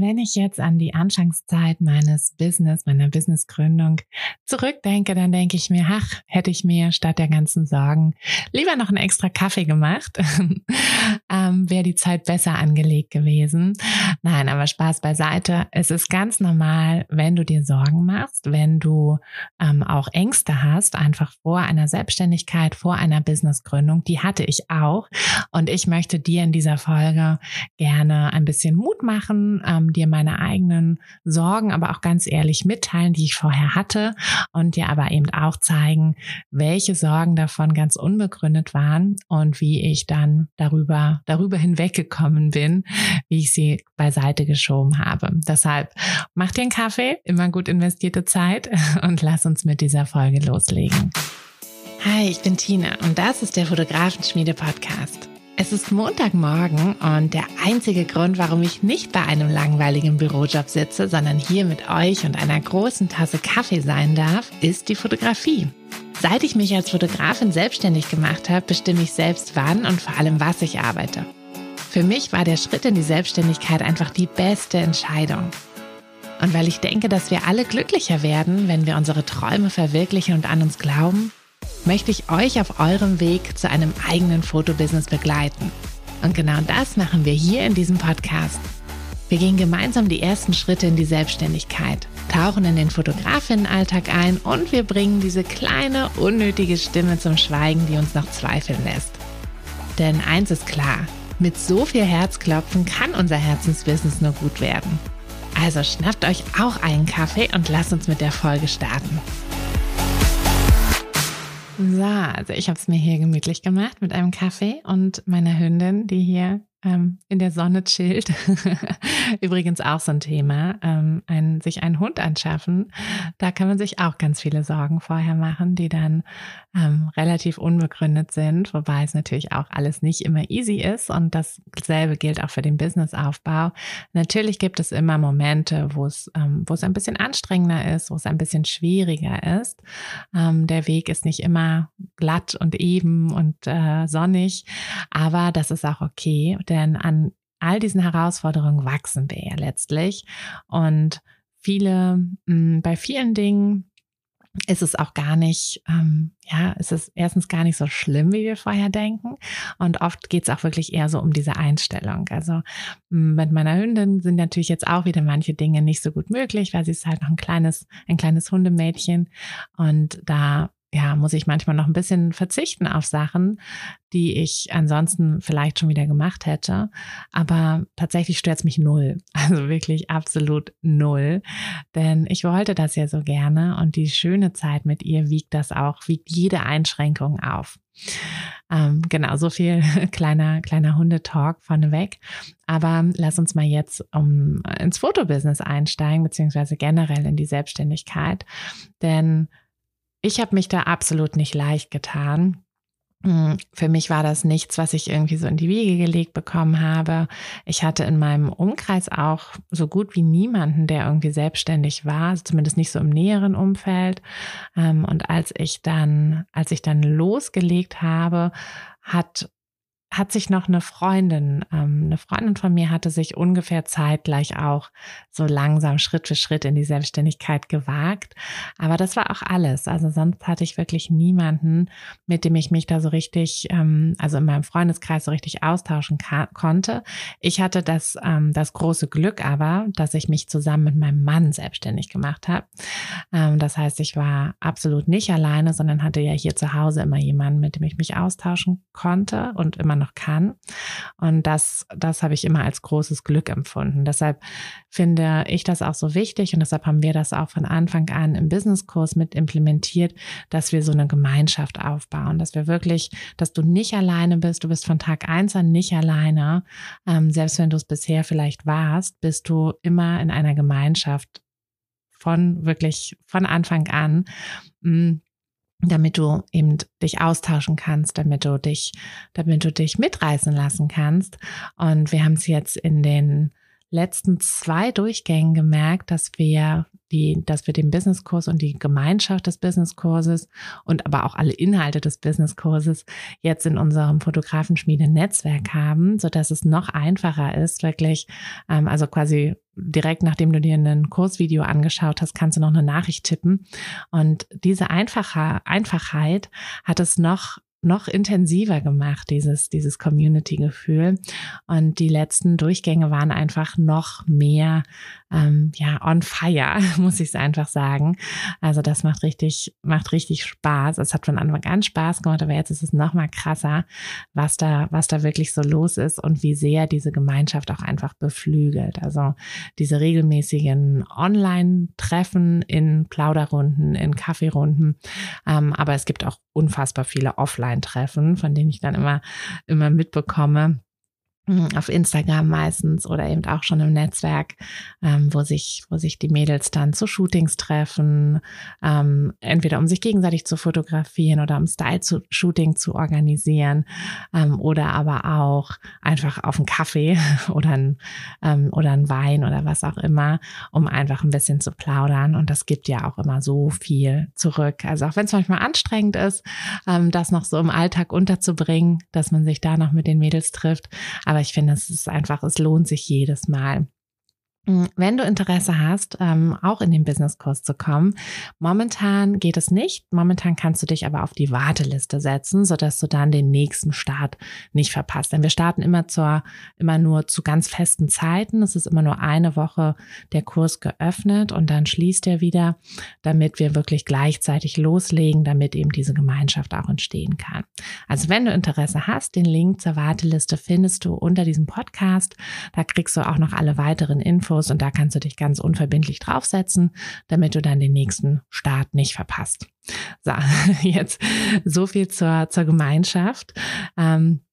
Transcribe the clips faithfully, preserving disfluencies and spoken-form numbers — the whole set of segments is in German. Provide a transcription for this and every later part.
Wenn ich jetzt an die Anfangszeit meines Business, meiner Businessgründung zurückdenke, dann denke ich mir, ach, hätte ich mir statt der ganzen Sorgen lieber noch einen extra Kaffee gemacht, ähm, wäre die Zeit besser angelegt gewesen. Nein, aber Spaß beiseite. Es ist ganz normal, wenn du dir Sorgen machst, wenn du ähm, auch Ängste hast, einfach vor einer Selbstständigkeit, vor einer Businessgründung. Die hatte ich auch. Und ich möchte dir in dieser Folge gerne ein bisschen Mut machen, ähm, dir meine eigenen Sorgen, aber auch ganz ehrlich mitteilen, die ich vorher hatte und dir aber eben auch zeigen, welche Sorgen davon ganz unbegründet waren und wie ich dann darüber, darüber hinweggekommen bin, wie ich sie beiseite geschoben habe. Deshalb mach dir einen Kaffee, immer gut investierte Zeit und lass uns mit dieser Folge loslegen. Hi, ich bin Tina und das ist der Fotografenschmiede-Podcast. Es ist Montagmorgen und der einzige Grund, warum ich nicht bei einem langweiligen Bürojob sitze, sondern hier mit euch und einer großen Tasse Kaffee sein darf, ist die Fotografie. Seit ich mich als Fotografin selbstständig gemacht habe, bestimme ich selbst wann und vor allem was ich arbeite. Für mich war der Schritt in die Selbstständigkeit einfach die beste Entscheidung. Und weil ich denke, dass wir alle glücklicher werden, wenn wir unsere Träume verwirklichen und an uns glauben, möchte ich euch auf eurem Weg zu einem eigenen Fotobusiness begleiten. Und genau das machen wir hier in diesem Podcast. Wir gehen gemeinsam die ersten Schritte in die Selbstständigkeit, tauchen in den Fotografinnenalltag ein und wir bringen diese kleine, unnötige Stimme zum Schweigen, die uns noch zweifeln lässt. Denn eins ist klar, mit so viel Herzklopfen kann unser Herzensbusiness nur gut werden. Also schnappt euch auch einen Kaffee und lasst uns mit der Folge starten. So, also ich habe es mir hier gemütlich gemacht mit einem Kaffee und meiner Hündin, die hier ähm, in der Sonne chillt. Übrigens auch so ein Thema, ähm, ein, sich einen Hund anschaffen. Da kann man sich auch ganz viele Sorgen vorher machen, die dann ähm, relativ unbegründet sind, wobei es natürlich auch alles nicht immer easy ist und dasselbe gilt auch für den Businessaufbau. Natürlich gibt es immer Momente, wo es, ähm, wo es ein bisschen anstrengender ist, wo es ein bisschen schwieriger ist. Ähm, der Weg ist nicht immer glatt und eben und äh, sonnig, aber das ist auch okay, denn an all diesen Herausforderungen wachsen wir ja letztlich und viele, mh, bei vielen Dingen ist es auch gar nicht, ähm, ja, ist es erstens gar nicht so schlimm, wie wir vorher denken und oft geht es auch wirklich eher so um diese Einstellung. Also mh, mit meiner Hündin sind natürlich jetzt auch wieder manche Dinge nicht so gut möglich, weil sie ist halt noch ein kleines, ein kleines Hundemädchen und da ja, muss ich manchmal noch ein bisschen verzichten auf Sachen, die ich ansonsten vielleicht schon wieder gemacht hätte. Aber tatsächlich stört es mich null. Also wirklich absolut null. Denn ich wollte das ja so gerne und die schöne Zeit mit ihr wiegt das auch, wiegt jede Einschränkung auf. Ähm, genau, so viel kleiner, kleiner Hundetalk vorneweg. Aber lass uns mal jetzt um, ins Fotobusiness einsteigen, beziehungsweise generell in die Selbstständigkeit. Denn ich habe mich da absolut nicht leicht getan. Für mich war das nichts, was ich irgendwie so in die Wiege gelegt bekommen habe. Ich hatte in meinem Umkreis auch so gut wie niemanden, der irgendwie selbstständig war, zumindest nicht so im näheren Umfeld. Und als ich dann, als ich dann losgelegt habe, hat hat sich noch eine Freundin, ähm, eine Freundin von mir hatte sich ungefähr zeitgleich auch so langsam Schritt für Schritt in die Selbstständigkeit gewagt. Aber das war auch alles. Also sonst hatte ich wirklich niemanden, mit dem ich mich da so richtig, ähm, also in meinem Freundeskreis so richtig austauschen ka- konnte. Ich hatte das, ähm, das große Glück aber, dass ich mich zusammen mit meinem Mann selbstständig gemacht habe. Ähm, das heißt, ich war absolut nicht alleine, sondern hatte ja hier zu Hause immer jemanden, mit dem ich mich austauschen konnte und immer noch kann. Und das, das habe ich immer als großes Glück empfunden. Deshalb finde ich das auch so wichtig und deshalb haben wir das auch von Anfang an im Businesskurs mit implementiert, dass wir so eine Gemeinschaft aufbauen, dass wir wirklich, dass du nicht alleine bist, du bist von Tag eins an nicht alleine. Ähm, selbst wenn du es bisher vielleicht warst, bist du immer in einer Gemeinschaft von wirklich von Anfang an, mh, damit du eben dich austauschen kannst, damit du dich, damit du dich mitreißen lassen kannst. Und wir haben es jetzt in den letzten zwei Durchgängen gemerkt, dass wir die, dass wir den Businesskurs und die Gemeinschaft des Businesskurses und aber auch alle Inhalte des Businesskurses jetzt in unserem Fotografenschmiede-Netzwerk haben, so dass es noch einfacher ist, wirklich, ähm, also quasi direkt nachdem du dir ein Kursvideo angeschaut hast, kannst du noch eine Nachricht tippen. Und diese einfache Einfachheit hat es noch noch intensiver gemacht, dieses, dieses Community-Gefühl. Und die letzten Durchgänge waren einfach noch mehr, ähm, ja, on fire, muss ich es einfach sagen. Also das macht richtig, macht richtig Spaß. Es hat von Anfang an Spaß gemacht, aber jetzt ist es noch mal krasser, was da, was da wirklich so los ist und wie sehr diese Gemeinschaft auch einfach beflügelt. Also diese regelmäßigen Online-Treffen in Plauderrunden, in Kaffeerunden. Ähm, aber es gibt auch unfassbar viele Offline-Treffen, von denen ich dann immer, immer mitbekomme, auf Instagram meistens oder eben auch schon im Netzwerk, ähm, wo sich, wo sich die Mädels dann zu Shootings treffen, ähm, entweder um sich gegenseitig zu fotografieren oder um Style-Shooting zu organisieren, ähm, oder aber auch einfach auf einen Kaffee oder ein, ähm, oder ein Wein oder was auch immer, um einfach ein bisschen zu plaudern. Und das gibt ja auch immer so viel zurück. Also auch wenn es manchmal anstrengend ist, ähm, das noch so im Alltag unterzubringen, dass man sich da noch mit den Mädels trifft. Aber ich finde, es ist einfach, es lohnt sich jedes Mal. Wenn du Interesse hast, ähm, auch in den Businesskurs zu kommen, momentan geht es nicht. Momentan kannst du dich aber auf die Warteliste setzen, sodass du dann den nächsten Start nicht verpasst. Denn wir starten immer zur, immer nur zu ganz festen Zeiten. Es ist immer nur eine Woche der Kurs geöffnet und dann schließt er wieder, damit wir wirklich gleichzeitig loslegen, damit eben diese Gemeinschaft auch entstehen kann. Also wenn du Interesse hast, den Link zur Warteliste findest du unter diesem Podcast. Da kriegst du auch noch alle weiteren Infos. Und da kannst du dich ganz unverbindlich draufsetzen, damit du dann den nächsten Start nicht verpasst. So, jetzt so viel zur, zur Gemeinschaft. Ähm,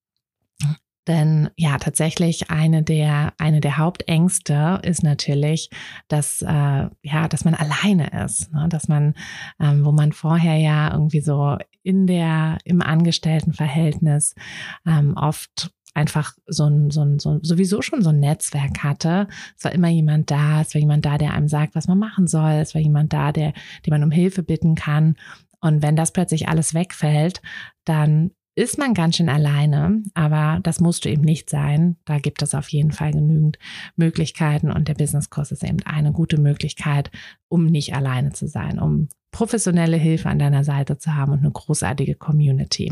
Denn ja, tatsächlich eine der eine der Hauptängste ist natürlich, dass äh, ja, dass man alleine ist, ne? Dass man, ähm, wo man vorher ja irgendwie so in der im Angestelltenverhältnis ähm, oft einfach so ein, so ein, so sowieso schon so ein Netzwerk hatte. Es war immer jemand da, es war jemand da, der einem sagt, was man machen soll. Es war jemand da, der, den man um Hilfe bitten kann. Und wenn das plötzlich alles wegfällt, dann ist man ganz schön alleine, aber das musst du eben nicht sein. Da gibt es auf jeden Fall genügend Möglichkeiten und der Businesskurs ist eben eine gute Möglichkeit, um nicht alleine zu sein, um professionelle Hilfe an deiner Seite zu haben und eine großartige Community.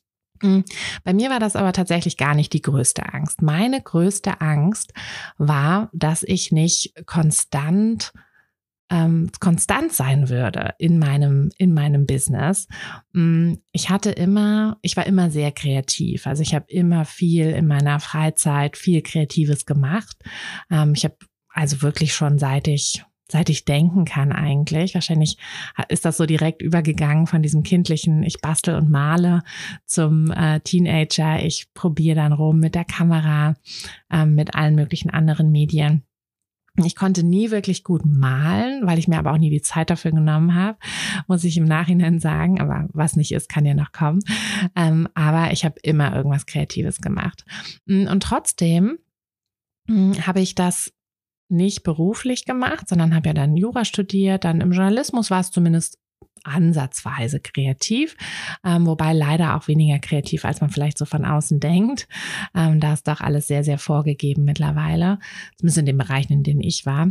Bei mir war das aber tatsächlich gar nicht die größte Angst. Meine größte Angst war, dass ich nicht konstant ähm, konstant sein würde in meinem in meinem Business. Ich hatte immer, ich war immer sehr kreativ. Also ich habe immer viel in meiner Freizeit, viel Kreatives gemacht. Ähm, ich habe also wirklich schon seit ich Seit ich denken kann eigentlich. Wahrscheinlich ist das so direkt übergegangen von diesem kindlichen, ich bastel und male, zum äh, Teenager. Ich probiere dann rum mit der Kamera, ähm, mit allen möglichen anderen Medien. Ich konnte nie wirklich gut malen, weil ich mir aber auch nie die Zeit dafür genommen habe, muss ich im Nachhinein sagen. Aber was nicht ist, kann ja noch kommen. Ähm, aber ich habe immer irgendwas Kreatives gemacht. Und trotzdem mh, habe ich das nicht beruflich gemacht, sondern habe ja dann Jura studiert. Dann im Journalismus war es zumindest ansatzweise kreativ, ähm, wobei leider auch weniger kreativ, als man vielleicht so von außen denkt. Ähm, da ist doch alles sehr, sehr vorgegeben mittlerweile, zumindest in den Bereichen, in denen ich war.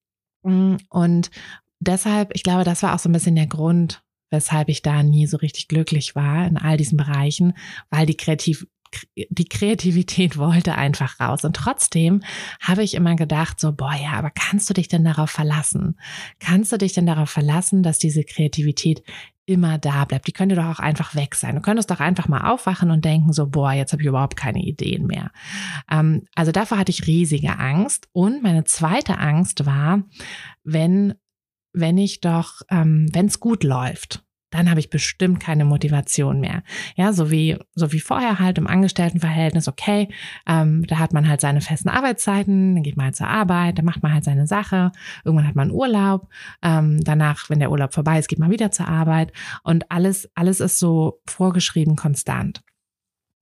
Und deshalb, ich glaube, das war auch so ein bisschen der Grund, weshalb ich da nie so richtig glücklich war in all diesen Bereichen, weil die kreativ die Kreativität wollte einfach raus. Und trotzdem habe ich immer gedacht, so, boah, ja, aber kannst du dich denn darauf verlassen? Kannst du dich denn darauf verlassen, dass diese Kreativität immer da bleibt? Die könnte doch auch einfach weg sein. Du könntest doch einfach mal aufwachen und denken, so, boah, jetzt habe ich überhaupt keine Ideen mehr. Ähm, also davor hatte ich riesige Angst. Und meine zweite Angst war, wenn, wenn ich doch, ähm, wenn es gut läuft, dann habe ich bestimmt keine Motivation mehr. Ja, so wie so wie vorher halt im Angestelltenverhältnis, okay, ähm, da hat man halt seine festen Arbeitszeiten, dann geht man halt zur Arbeit, dann macht man halt seine Sache, irgendwann hat man Urlaub, ähm, danach, wenn der Urlaub vorbei ist, geht man wieder zur Arbeit und alles alles ist so vorgeschrieben konstant.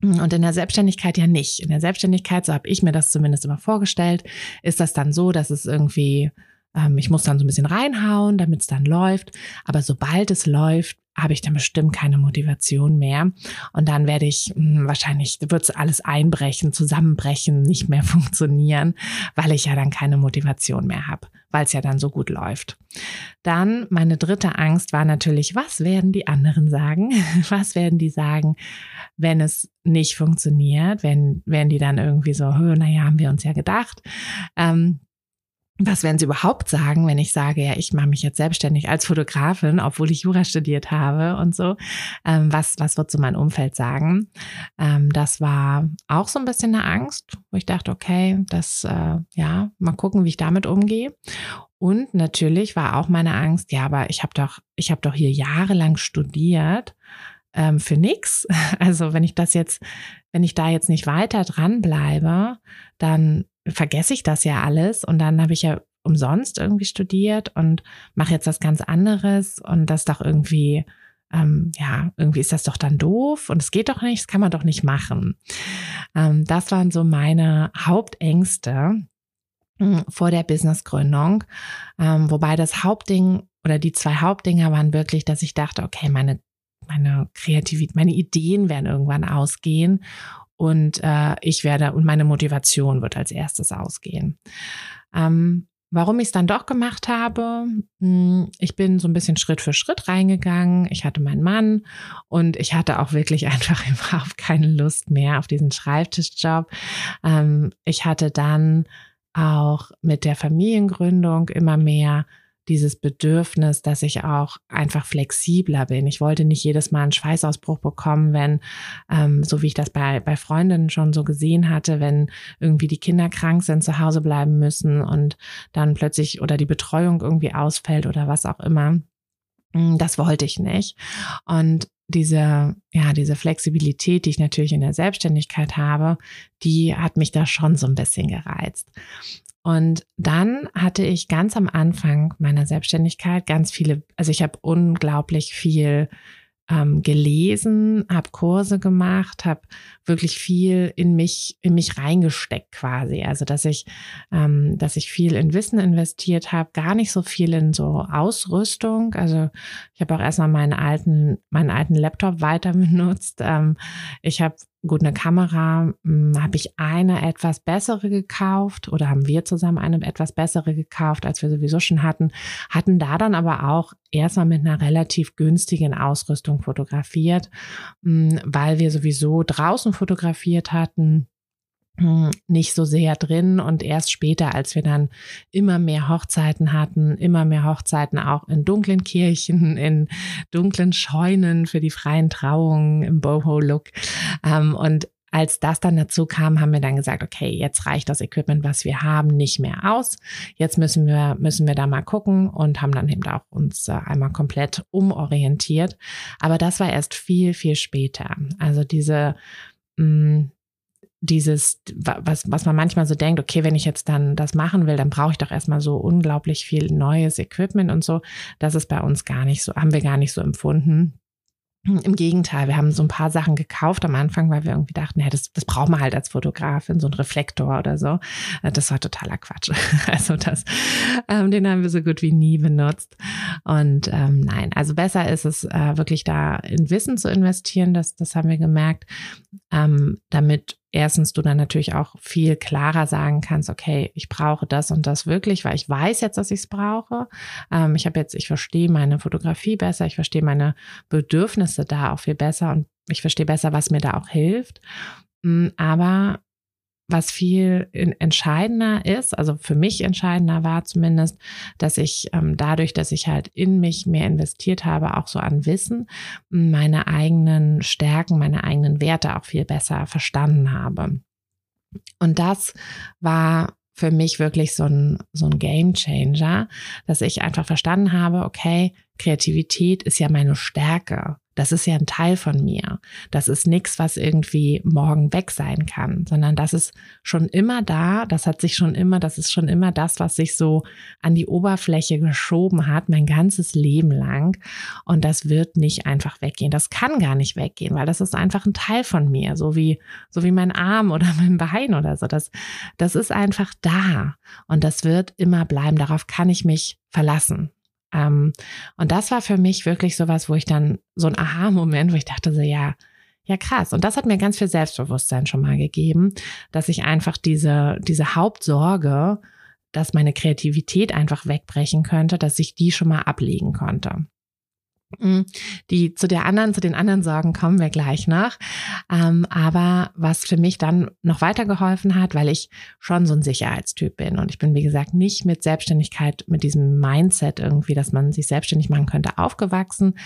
Und in der Selbstständigkeit ja nicht. In der Selbstständigkeit, so habe ich mir das zumindest immer vorgestellt, ist das dann so, dass es irgendwie, ähm, ich muss dann so ein bisschen reinhauen, damit es dann läuft. Aber sobald es läuft, habe ich dann bestimmt keine Motivation mehr. Und dann werde ich, mh, wahrscheinlich wird es alles einbrechen, zusammenbrechen, nicht mehr funktionieren, weil ich ja dann keine Motivation mehr habe, weil es ja dann so gut läuft. Dann meine dritte Angst war natürlich, was werden die anderen sagen? Was werden die sagen, wenn es nicht funktioniert? Wenn, werden die dann irgendwie so, naja, haben wir uns ja gedacht. Ähm, Was werden sie überhaupt sagen, wenn ich sage, ja, ich mache mich jetzt selbstständig als Fotografin, obwohl ich Jura studiert habe und so? Ähm, was, was wird so mein Umfeld sagen? Ähm, das war auch so ein bisschen eine Angst, wo ich dachte, okay, das, äh, ja, mal gucken, wie ich damit umgehe. Und natürlich war auch meine Angst, ja, aber ich habe doch, ich habe doch hier jahrelang studiert ähm, für nix. Also wenn ich das jetzt, wenn ich da jetzt nicht weiter dranbleibe, dann vergesse ich das ja alles und dann habe ich ja umsonst irgendwie studiert und mache jetzt was ganz anderes und das doch irgendwie, ähm, ja, irgendwie ist das doch dann doof und es geht doch nicht, das kann man doch nicht machen. Ähm, das waren so meine Hauptängste vor der Businessgründung, ähm, wobei das Hauptding oder die zwei Hauptdinger waren wirklich, dass ich dachte, okay, meine meine Kreativität, meine Ideen werden irgendwann ausgehen und äh, ich werde und meine Motivation wird als erstes ausgehen. Ähm, warum ich es dann doch gemacht habe, mh, ich bin so ein bisschen Schritt für Schritt reingegangen. Ich hatte meinen Mann und ich hatte auch wirklich einfach überhaupt keine Lust mehr auf diesen Schreibtischjob. Ähm, ich hatte dann auch mit der Familiengründung immer mehr dieses Bedürfnis, dass ich auch einfach flexibler bin. Ich wollte nicht jedes Mal einen Schweißausbruch bekommen, wenn, ähm, so wie ich das bei, bei Freundinnen schon so gesehen hatte, wenn irgendwie die Kinder krank sind, zu Hause bleiben müssen und dann plötzlich oder die Betreuung irgendwie ausfällt oder was auch immer. Das wollte ich nicht. Und diese, ja, diese Flexibilität, die ich natürlich in der Selbstständigkeit habe, die hat mich da schon so ein bisschen gereizt. Und dann hatte ich ganz am Anfang meiner Selbstständigkeit ganz viele, also ich habe unglaublich viel ähm, gelesen, habe Kurse gemacht, habe wirklich viel in mich in mich reingesteckt quasi. Also dass ich ähm, dass ich viel in Wissen investiert habe, gar nicht so viel in so Ausrüstung. Also ich habe auch erstmal meinen alten meinen alten Laptop weiter benutzt. Ähm, ich habe gut, eine Kamera hm, habe ich eine etwas bessere gekauft oder haben wir zusammen eine etwas bessere gekauft, als wir sowieso schon hatten, hatten da dann aber auch erstmal mit einer relativ günstigen Ausrüstung fotografiert, hm, weil wir sowieso draußen fotografiert hatten, hm, nicht so sehr drin und erst später, als wir dann immer mehr Hochzeiten hatten, immer mehr Hochzeiten auch in dunklen Kirchen, in dunklen Scheunen für die freien Trauungen im Boho-Look. Ähm, und als das dann dazu kam, haben wir dann gesagt, okay, jetzt reicht das Equipment, was wir haben, nicht mehr aus. Jetzt müssen wir, müssen wir da mal gucken und haben dann eben auch uns einmal komplett umorientiert. Aber das war erst viel, viel später. Also diese, mh, dieses, was, was man manchmal so denkt, okay, wenn ich jetzt dann das machen will, dann brauche ich doch erstmal so unglaublich viel neues Equipment und so. Das ist bei uns gar nicht so, haben wir gar nicht so empfunden. Im Gegenteil, wir haben so ein paar Sachen gekauft am Anfang, weil wir irgendwie dachten, ja, das, das braucht man halt als Fotografin, so ein Reflektor oder so. Das war totaler Quatsch. Also das, ähm, den haben wir so gut wie nie benutzt. Und ähm, nein, also besser ist es äh, wirklich da in Wissen zu investieren, das, das haben wir gemerkt, ähm, damit erstens du dann natürlich auch viel klarer sagen kannst, okay, ich brauche das und das wirklich, weil ich weiß jetzt, dass ich es brauche. Ähm, ich habe jetzt, ich verstehe meine Fotografie besser, ich verstehe meine Bedürfnisse da auch viel besser und ich verstehe besser, was mir da auch hilft. Aber was viel entscheidender ist, also für mich entscheidender war zumindest, dass ich ähm, dadurch, dass ich halt in mich mehr investiert habe, auch so an Wissen, meine eigenen Stärken, meine eigenen Werte auch viel besser verstanden habe. Und das war für mich wirklich so ein, so ein Game Changer, dass ich einfach verstanden habe, okay, Kreativität ist ja meine Stärke. das ist ja ein Teil von mir. Das ist nichts, was irgendwie morgen weg sein kann, sondern das ist schon immer da. Das hat sich schon immer, das ist schon immer das, was sich so an die Oberfläche geschoben hat, mein ganzes Leben lang. Und das wird nicht einfach weggehen. Das kann gar nicht weggehen, weil das ist einfach ein Teil von mir, so wie, so wie mein Arm oder mein Bein oder so. Das, das ist einfach da. Und das wird immer bleiben. Darauf kann ich mich verlassen. Um, und das war für mich wirklich sowas, wo ich dann so ein Aha-Moment, wo ich dachte so, ja, ja krass. Und das hat mir ganz viel Selbstbewusstsein schon mal gegeben, dass ich einfach diese, diese Hauptsorge, dass meine Kreativität einfach wegbrechen könnte, dass ich die schon mal ablegen konnte. Die zu der anderen, zu den anderen Sorgen kommen wir gleich noch. Ähm, aber was für mich dann noch weiter geholfen hat, weil ich schon so ein Sicherheitstyp bin und ich bin, wie gesagt, nicht mit Selbstständigkeit, mit diesem Mindset irgendwie, dass man sich selbstständig machen könnte, aufgewachsen.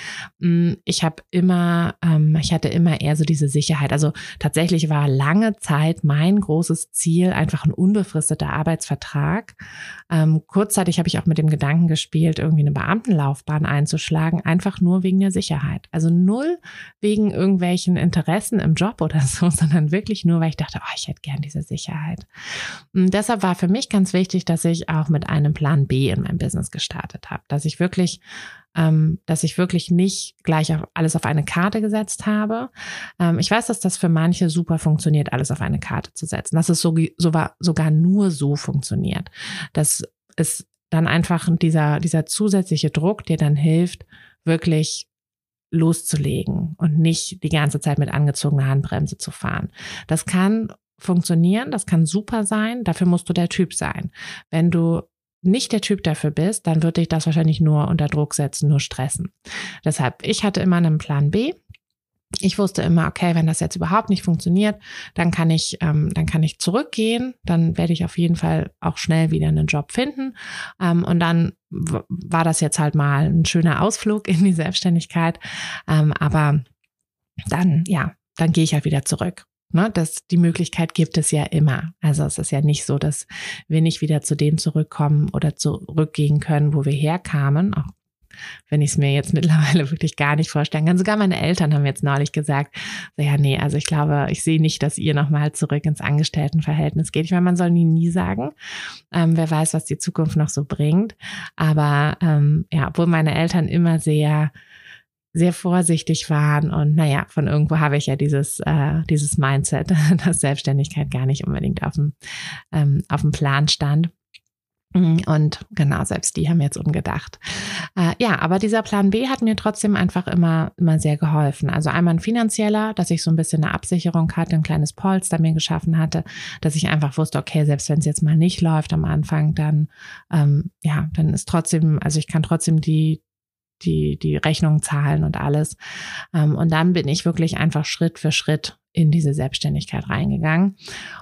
Ich habe immer, ähm, ich hatte immer eher so diese Sicherheit. Also tatsächlich war lange Zeit mein großes Ziel einfach ein unbefristeter Arbeitsvertrag. Ähm, kurzzeitig habe ich auch mit dem Gedanken gespielt, irgendwie eine Beamtenlaufbahn einzuschlagen, einfach nur wegen der Sicherheit. Also null wegen irgendwelchen Interessen im Job oder so, sondern wirklich nur, weil ich dachte, oh, ich hätte gern diese Sicherheit. Und deshalb war für mich ganz wichtig, dass ich auch mit einem Plan B in meinem Business gestartet habe, dass ich wirklich ähm, dass ich wirklich nicht gleich auf alles auf eine Karte gesetzt habe. Ähm, ich weiß, dass das für manche super funktioniert, alles auf eine Karte zu setzen, dass es so, so war, sogar nur so funktioniert. Das ist dann einfach dieser, dieser zusätzliche Druck, der dann hilft, wirklich loszulegen und nicht die ganze Zeit mit angezogener Handbremse zu fahren. Das kann funktionieren, das kann super sein, dafür musst du der Typ sein. Wenn du nicht der Typ dafür bist, dann wird dich das wahrscheinlich nur unter Druck setzen, nur stressen. Deshalb, ich hatte immer einen Plan B. Ich wusste immer, okay, wenn das jetzt überhaupt nicht funktioniert, dann kann ich, ähm, dann kann ich zurückgehen. Dann werde ich auf jeden Fall auch schnell wieder einen Job finden. Ähm, und dann w- war das jetzt halt mal ein schöner Ausflug in die Selbstständigkeit. Ähm, aber dann, ja, dann gehe ich halt wieder zurück. Ne, das, die Möglichkeit gibt es ja immer. Also es ist ja nicht so, dass wir nicht wieder zu dem zurückkommen oder zurückgehen können, wo wir herkamen, auch wenn ich es mir jetzt mittlerweile wirklich gar nicht vorstellen kann. Sogar meine Eltern haben jetzt neulich gesagt, so, ja, nee, also ich glaube, ich sehe nicht, dass ihr nochmal zurück ins Angestelltenverhältnis geht. Ich meine, man soll nie, nie sagen. Ähm, wer weiß, was die Zukunft noch so bringt. Aber ähm, ja, obwohl meine Eltern immer sehr sehr vorsichtig waren und naja, von irgendwo habe ich ja dieses äh, dieses Mindset, dass Selbstständigkeit gar nicht unbedingt auf dem ähm, auf dem Plan stand. Und genau, selbst die haben jetzt umgedacht. Äh, ja, aber dieser Plan B hat mir trotzdem einfach immer immer sehr geholfen. Also einmal ein finanzieller, dass ich so ein bisschen eine Absicherung hatte, ein kleines Polster mir geschaffen hatte, dass ich einfach wusste, okay, selbst wenn es jetzt mal nicht läuft am Anfang, dann ähm, ja, dann ist trotzdem, also ich kann trotzdem die die die Rechnung zahlen und alles. Und dann bin ich wirklich einfach Schritt für Schritt in diese Selbstständigkeit reingegangen.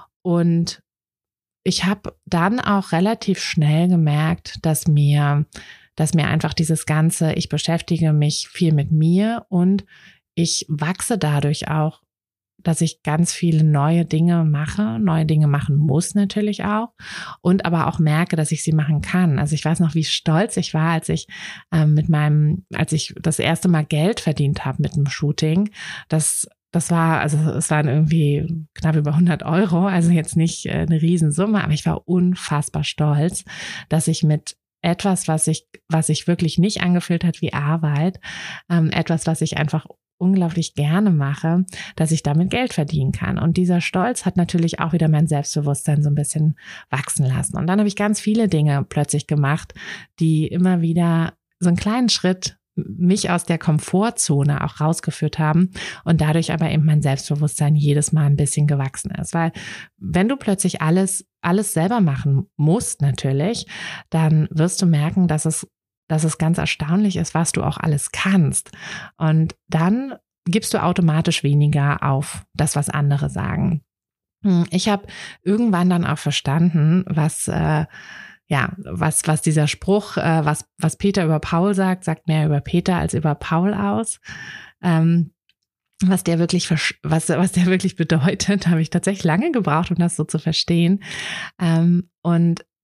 Und ich habe dann auch relativ schnell gemerkt, dass mir, dass mir einfach dieses Ganze, ich beschäftige mich viel mit mir und ich wachse dadurch auch, dass ich ganz viele neue Dinge mache, neue Dinge machen muss natürlich auch und aber auch merke, dass ich sie machen kann. Also ich weiß noch, wie stolz ich war, als ich ähm, mit meinem, als ich das erste Mal Geld verdient habe mit dem Shooting. Das Das war, also es waren irgendwie knapp über hundert Euro, also jetzt nicht äh, eine Riesensumme, aber ich war unfassbar stolz, dass ich mit etwas, was ich, was sich wirklich nicht angefühlt hat wie Arbeit, ähm, etwas, was ich einfach unglaublich gerne mache, dass ich damit Geld verdienen kann. Und dieser Stolz hat natürlich auch wieder mein Selbstbewusstsein so ein bisschen wachsen lassen. Und dann habe ich ganz viele Dinge plötzlich gemacht, die immer wieder so einen kleinen Schritt mich aus der Komfortzone auch rausgeführt haben und dadurch aber eben mein Selbstbewusstsein jedes Mal ein bisschen gewachsen ist. Weil wenn du plötzlich alles, alles selber machen musst natürlich, dann wirst du merken, dass es dass es ganz erstaunlich ist, was du auch alles kannst. Und dann gibst du automatisch weniger auf das, was andere sagen. Ich habe irgendwann dann auch verstanden, was äh, ja, was was dieser Spruch, äh, was was Peter über Paul sagt, sagt mehr über Peter als über Paul aus. Ähm, was der wirklich was was der wirklich bedeutet, habe ich tatsächlich lange gebraucht, um das so zu verstehen. Ähm, und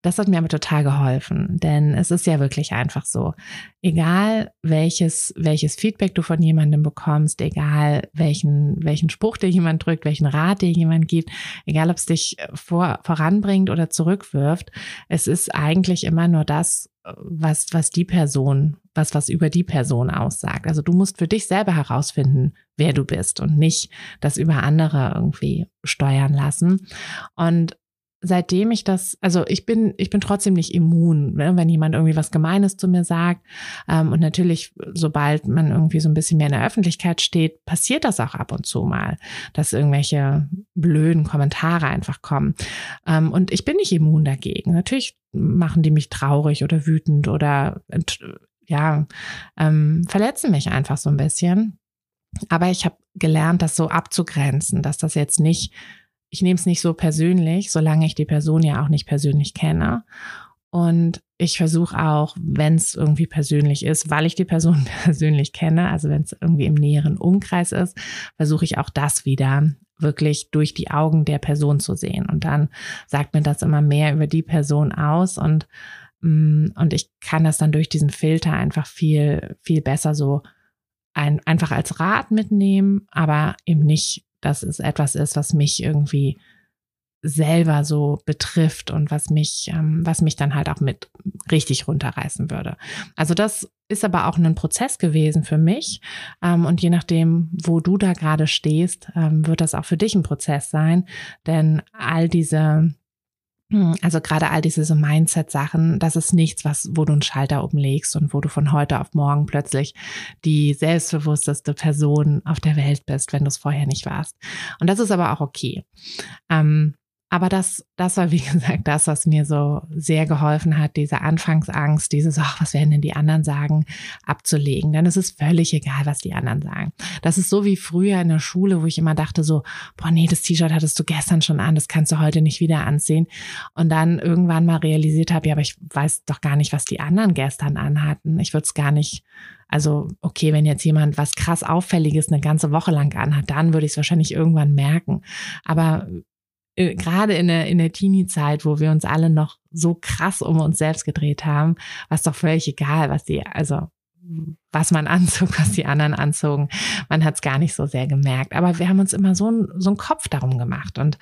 das hat mir aber total geholfen, denn es ist ja wirklich einfach so, egal welches, welches Feedback du von jemandem bekommst, egal welchen, welchen Spruch dir jemand drückt, welchen Rat dir jemand gibt, egal ob es dich vor, voranbringt oder zurückwirft, es ist eigentlich immer nur das, was, was die Person, was, was über die Person aussagt. Also du musst für dich selber herausfinden, wer du bist und nicht das über andere irgendwie steuern lassen. Und seitdem ich das, also ich bin, ich bin trotzdem nicht immun, ne, wenn jemand irgendwie was Gemeines zu mir sagt. Ähm, und natürlich, sobald man irgendwie so ein bisschen mehr in der Öffentlichkeit steht, passiert das auch ab und zu mal, dass irgendwelche blöden Kommentare einfach kommen. Ähm, und ich bin nicht immun dagegen. Natürlich machen die mich traurig oder wütend oder ja, ähm, verletzen mich einfach so ein bisschen. Aber ich habe gelernt, das so abzugrenzen, dass das jetzt nicht, ich nehme es nicht so persönlich, solange ich die Person ja auch nicht persönlich kenne. Und ich versuche auch, wenn es irgendwie persönlich ist, weil ich die Person persönlich kenne, also wenn es irgendwie im näheren Umkreis ist, versuche ich auch das wieder wirklich durch die Augen der Person zu sehen. Und dann sagt mir das immer mehr über die Person aus und, und ich kann das dann durch diesen Filter einfach viel, viel besser so ein, einfach als Rat mitnehmen, aber eben nicht, dass es etwas ist, was mich irgendwie selber so betrifft und was mich, ähm, was mich dann halt auch mit richtig runterreißen würde. Also das ist aber auch ein Prozess gewesen für mich. Ähm, und je nachdem, wo du da gerade stehst, ähm, wird das auch für dich ein Prozess sein. Denn all diese Also gerade all diese so Mindset-Sachen, das ist nichts, was, wo du einen Schalter umlegst und wo du von heute auf morgen plötzlich die selbstbewussteste Person auf der Welt bist, wenn du es vorher nicht warst. Und das ist aber auch okay. Ähm, aber das, das war, wie gesagt, das, was mir so sehr geholfen hat, diese Anfangsangst, dieses, ach, was werden denn die anderen sagen, abzulegen. Denn es ist völlig egal, was die anderen sagen. Das ist so wie früher in der Schule, wo ich immer dachte so, boah, nee, das T-Shirt hattest du gestern schon an, das kannst du heute nicht wieder anziehen. Und dann irgendwann mal realisiert habe, ja, aber ich weiß doch gar nicht, was die anderen gestern anhatten. Ich würde es gar nicht, also okay, wenn jetzt jemand was krass Auffälliges eine ganze Woche lang anhat, dann würde ich es wahrscheinlich irgendwann merken. Aber gerade in der, in der Teenie-Zeit, wo wir uns alle noch so krass um uns selbst gedreht haben, war es doch völlig egal, was die, also was man anzog, was die anderen anzogen. Man hat es gar nicht so sehr gemerkt. Aber wir haben uns immer so, ein, so einen Kopf darum gemacht. Und,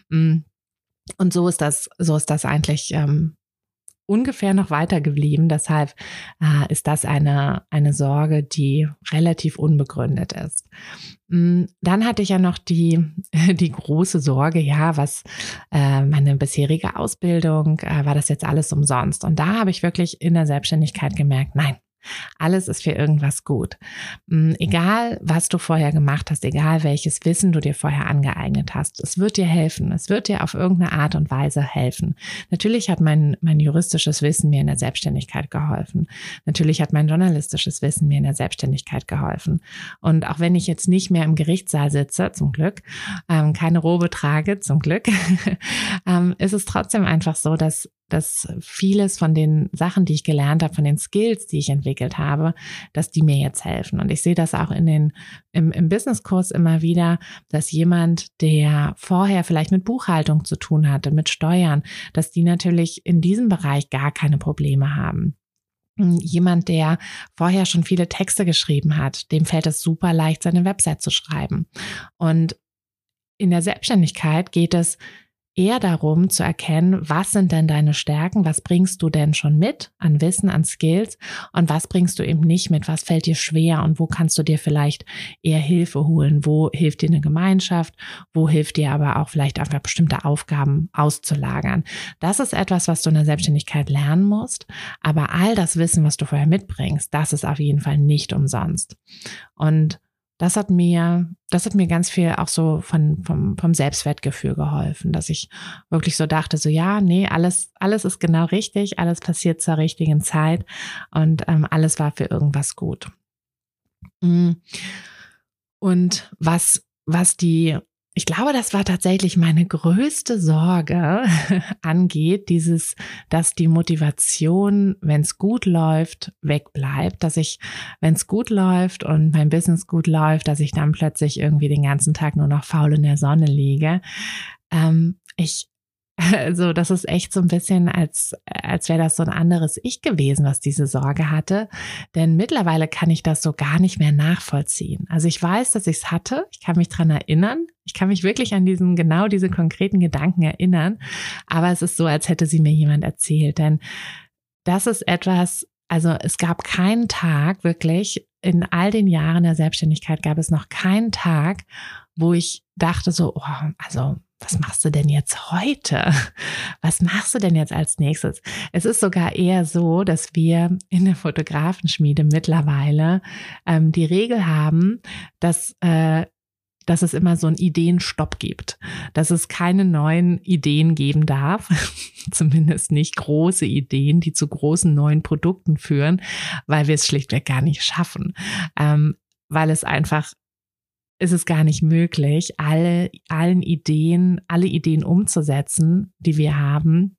und so ist das, so ist das eigentlich ähm, ungefähr noch weiter geblieben. Deshalb äh, ist das eine, eine Sorge, die relativ unbegründet ist. Dann hatte ich ja noch die, die große Sorge, ja, was äh, meine bisherige Ausbildung, äh, war das jetzt alles umsonst? Und da habe ich wirklich in der Selbstständigkeit gemerkt, nein, alles ist für irgendwas gut. Egal, was du vorher gemacht hast, egal welches Wissen du dir vorher angeeignet hast, es wird dir helfen. Es wird dir auf irgendeine Art und Weise helfen. Natürlich hat mein, mein juristisches Wissen mir in der Selbstständigkeit geholfen. Natürlich hat mein journalistisches Wissen mir in der Selbstständigkeit geholfen. Und auch wenn ich jetzt nicht mehr im Gerichtssaal sitze, zum Glück, ähm, keine Robe trage, zum Glück, ähm, ist es trotzdem einfach so, dass dass vieles von den Sachen, die ich gelernt habe, von den Skills, die ich entwickelt habe, dass die mir jetzt helfen. Und ich sehe das auch in den, im, im Businesskurs immer wieder, dass jemand, der vorher vielleicht mit Buchhaltung zu tun hatte, mit Steuern, dass die natürlich in diesem Bereich gar keine Probleme haben. Jemand, der vorher schon viele Texte geschrieben hat, dem fällt es super leicht, seine Website zu schreiben. Und in der Selbstständigkeit geht es eher darum zu erkennen, was sind denn deine Stärken, was bringst du denn schon mit an Wissen, an Skills und was bringst du eben nicht mit, was fällt dir schwer und wo kannst du dir vielleicht eher Hilfe holen, wo hilft dir eine Gemeinschaft, wo hilft dir aber auch vielleicht einfach bestimmte Aufgaben auszulagern. Das ist etwas, was du in der Selbstständigkeit lernen musst, aber all das Wissen, was du vorher mitbringst, das ist auf jeden Fall nicht umsonst. Und Das hat mir, das hat mir ganz viel auch so von, vom, vom Selbstwertgefühl geholfen, dass ich wirklich so dachte, so ja, nee, alles, alles ist genau richtig, alles passiert zur richtigen Zeit und ähm, alles war für irgendwas gut. Und was, was die, ich glaube, das war tatsächlich meine größte Sorge angeht, dieses, dass die Motivation, wenn es gut läuft, wegbleibt, dass ich, wenn es gut läuft und mein Business gut läuft, dass ich dann plötzlich irgendwie den ganzen Tag nur noch faul in der Sonne liege. Ähm, ich Also das ist echt so ein bisschen, als, als wäre das so ein anderes Ich gewesen, was diese Sorge hatte. Denn mittlerweile kann ich das so gar nicht mehr nachvollziehen. Also ich weiß, dass ich es hatte. Ich kann mich dran erinnern. Ich kann mich wirklich an diesen, genau diese konkreten Gedanken erinnern. Aber es ist so, als hätte sie mir jemand erzählt. Denn das ist etwas, also es gab keinen Tag, wirklich, in all den Jahren der Selbstständigkeit gab es noch keinen Tag, wo ich dachte so, oh, also was machst du denn jetzt heute? Was machst du denn jetzt als nächstes? Es ist sogar eher so, dass wir in der Fotografenschmiede mittlerweile ähm, die Regel haben, dass äh, dass es immer so einen Ideenstopp gibt, dass es keine neuen Ideen geben darf, zumindest nicht große Ideen, die zu großen neuen Produkten führen, weil wir es schlichtweg gar nicht schaffen, ähm, weil es einfach ist es gar nicht möglich, alle, allen Ideen, alle Ideen umzusetzen, die wir haben.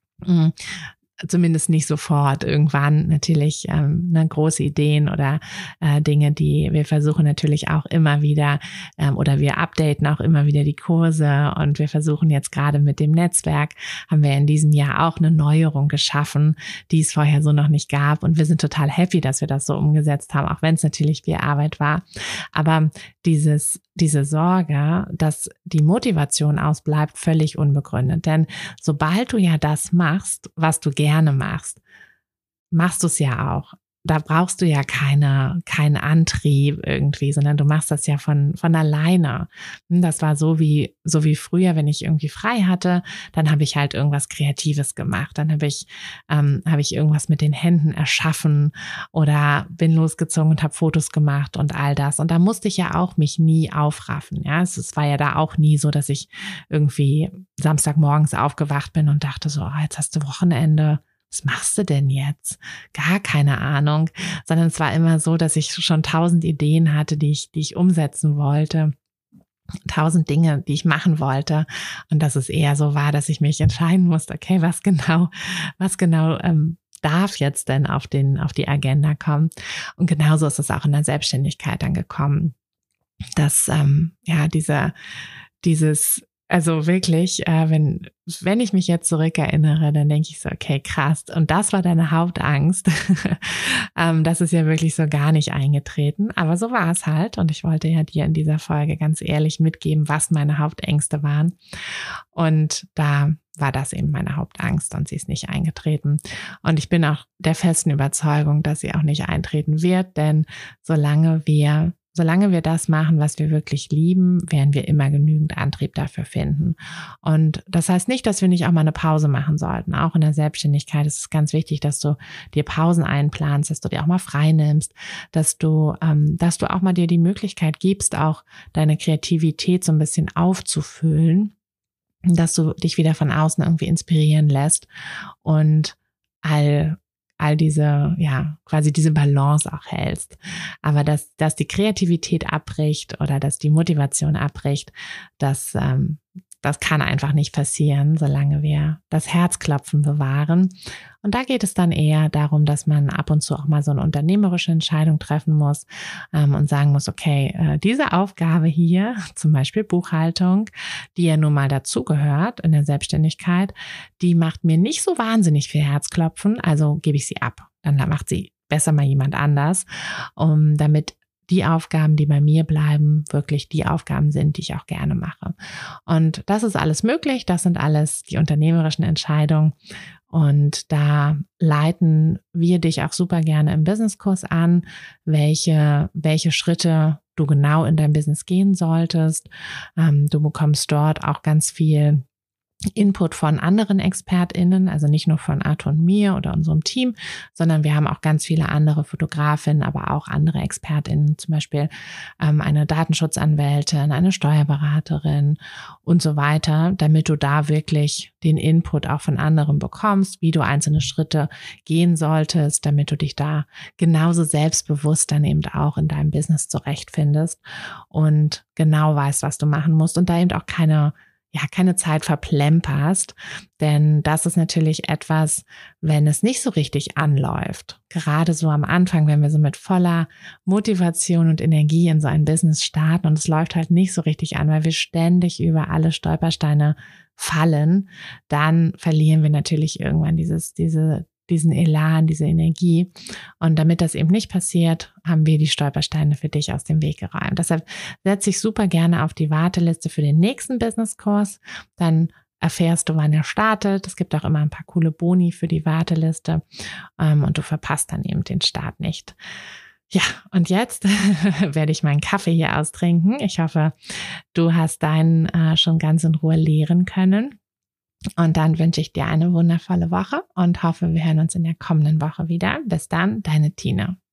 Zumindest nicht sofort. Irgendwann natürlich ähm, ne, große Ideen oder äh, Dinge, die wir versuchen natürlich auch immer wieder ähm, oder wir updaten auch immer wieder die Kurse und wir versuchen jetzt gerade mit dem Netzwerk, haben wir in diesem Jahr auch eine Neuerung geschaffen, die es vorher so noch nicht gab und wir sind total happy, dass wir das so umgesetzt haben, auch wenn es natürlich viel Arbeit war. Aber dieses diese Sorge, dass die Motivation ausbleibt, völlig unbegründet. Denn sobald du ja das machst, was du gerne machst, machst du es ja auch. Da brauchst du ja keine, keinen Antrieb irgendwie, sondern du machst das ja von, von alleine. Das war so wie, so wie früher, wenn ich irgendwie frei hatte, dann habe ich halt irgendwas Kreatives gemacht. Dann habe ich, ähm, habe ich irgendwas mit den Händen erschaffen oder bin losgezogen und habe Fotos gemacht und all das. Und da musste ich ja auch mich nie aufraffen. Ja, es, es war ja da auch nie so, dass ich irgendwie Samstagmorgens aufgewacht bin und dachte so, oh, jetzt hast du Wochenende. Was machst du denn jetzt? Gar keine Ahnung, sondern es war immer so, dass ich schon tausend Ideen hatte, die ich, die ich umsetzen wollte. Tausend Dinge, die ich machen wollte. Und dass es eher so war, dass ich mich entscheiden musste, okay, was genau, was genau ähm, darf jetzt denn auf den, auf die Agenda kommen? Und genauso ist es auch in der Selbstständigkeit dann gekommen, dass ähm, ja diese, dieses Also wirklich, äh, wenn, wenn ich mich jetzt zurückerinnere, dann denke ich so, okay, krass. Und das war deine Hauptangst. ähm, das ist ja wirklich so gar nicht eingetreten. Aber so war es halt. Und ich wollte ja dir in dieser Folge ganz ehrlich mitgeben, was meine Hauptängste waren. Und da war das eben meine Hauptangst und sie ist nicht eingetreten. Und ich bin auch der festen Überzeugung, dass sie auch nicht eintreten wird. Denn solange wir Solange wir das machen, was wir wirklich lieben, werden wir immer genügend Antrieb dafür finden. Und das heißt nicht, dass wir nicht auch mal eine Pause machen sollten. Auch in der Selbstständigkeit ist es ganz wichtig, dass du dir Pausen einplanst, dass du dir auch mal frei nimmst, dass du, ähm, dass du auch mal dir die Möglichkeit gibst, auch deine Kreativität so ein bisschen aufzufüllen, dass du dich wieder von außen irgendwie inspirieren lässt und all all diese, ja, quasi diese Balance auch hältst. Aber dass, dass die Kreativität abbricht oder dass die Motivation abbricht, das, ähm, das kann einfach nicht passieren, solange wir das Herzklopfen bewahren. Und da geht es dann eher darum, dass man ab und zu auch mal so eine unternehmerische Entscheidung treffen muss ähm, und sagen muss, okay, äh, diese Aufgabe hier, zum Beispiel Buchhaltung, die ja nun mal dazugehört in der Selbstständigkeit, die macht mir nicht so wahnsinnig viel Herzklopfen, also gebe ich sie ab. Dann macht sie besser mal jemand anders, um damit die Aufgaben, die bei mir bleiben, wirklich die Aufgaben sind, die ich auch gerne mache. Und das ist alles möglich. Das sind alles die unternehmerischen Entscheidungen. Und da leiten wir dich auch super gerne im Businesskurs an, welche, welche Schritte du genau in dein Business gehen solltest. Ähm, du bekommst dort auch ganz viel Input von anderen ExpertInnen, also nicht nur von Arthur und mir oder unserem Team, sondern wir haben auch ganz viele andere Fotografinnen, aber auch andere ExpertInnen, zum Beispiel ähm, eine Datenschutzanwältin, eine Steuerberaterin und so weiter, damit du da wirklich den Input auch von anderen bekommst, wie du einzelne Schritte gehen solltest, damit du dich da genauso selbstbewusst dann eben auch in deinem Business zurechtfindest und genau weißt, was du machen musst und da eben auch keine ja, keine Zeit verplemperst, denn das ist natürlich etwas, wenn es nicht so richtig anläuft. Gerade so am Anfang, wenn wir so mit voller Motivation und Energie in so ein Business starten und es läuft halt nicht so richtig an, weil wir ständig über alle Stolpersteine fallen, dann verlieren wir natürlich irgendwann dieses, diese, diesen Elan, diese Energie. Und damit das eben nicht passiert, haben wir die Stolpersteine für dich aus dem Weg geräumt. Deshalb setze ich super gerne auf die Warteliste für den nächsten Businesskurs. Dann erfährst du, wann er startet. Es gibt auch immer ein paar coole Boni für die Warteliste und du verpasst dann eben den Start nicht. Ja, und jetzt werde ich meinen Kaffee hier austrinken. Ich hoffe, du hast deinen äh, schon ganz in Ruhe leeren können. Und dann wünsche ich dir eine wundervolle Woche und hoffe, wir hören uns in der kommenden Woche wieder. Bis dann, deine Tina.